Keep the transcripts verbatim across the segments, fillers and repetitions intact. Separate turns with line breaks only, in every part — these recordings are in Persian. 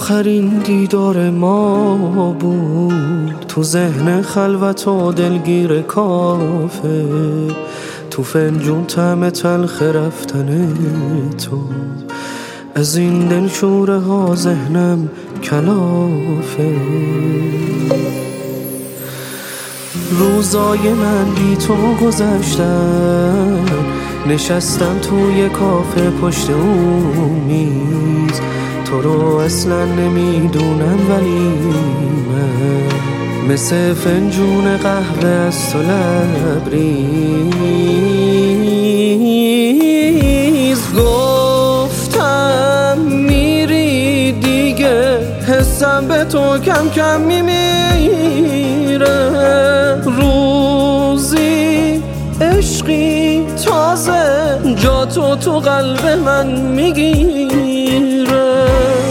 آخرین دیدار ما بود تو ذهن خلوت و دلگیر کافه، تو فنجون طعم تلخ رفتن تو. از این دلشوره ها ذهنم کلافه. روزای من بی تو گذشتن، نشستم توی کافه پشت اون میز. تو رو اصلا نمیدونم ولی من مثل فنجون قهوه از تو لبریز. گفتم میری دیگه، حسم به تو کم کم میمیره. روزی عشقی تازه جا تو تو قلب من میگیره.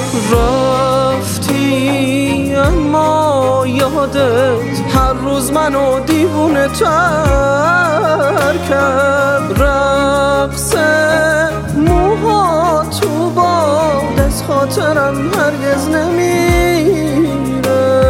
رفتی اما یادت هر روز منو دیوونه تر کرد. رقص موها تو باد از خاطرم هرگز نمیره.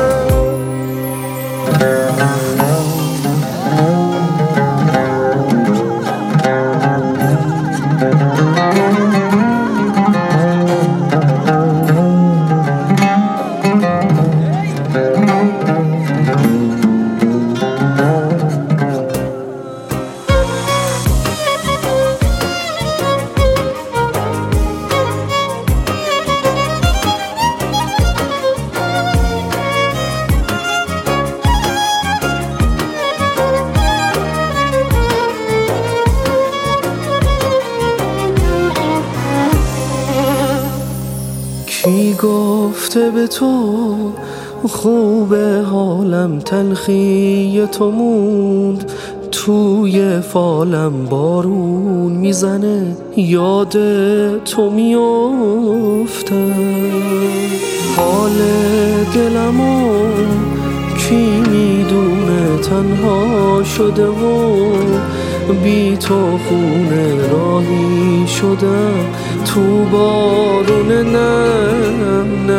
کی گفته به تو خوبه حالم، تلخی تو موند توی فالم. بارون میزنه یاد تو میافتم. حال دلمو کی میدونه، تنها شده و بی تو خونه راهی شدم تو بارون نم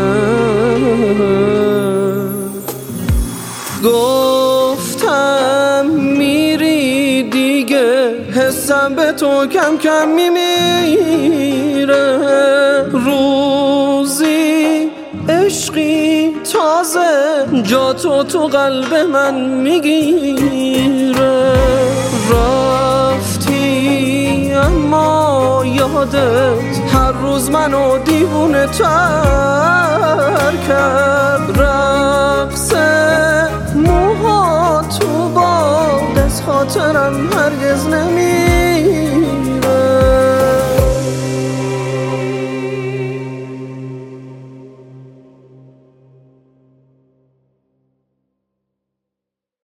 نم. گفتم میری دیگه، حسم به تو کم کم میمیره. روزی عشقی تازه جا تو تو قلب من میگیره. رفتی اما یادت هر روز منو دیوونه تر کرد. رقص موها تو باد از خاطرم هرگز نمی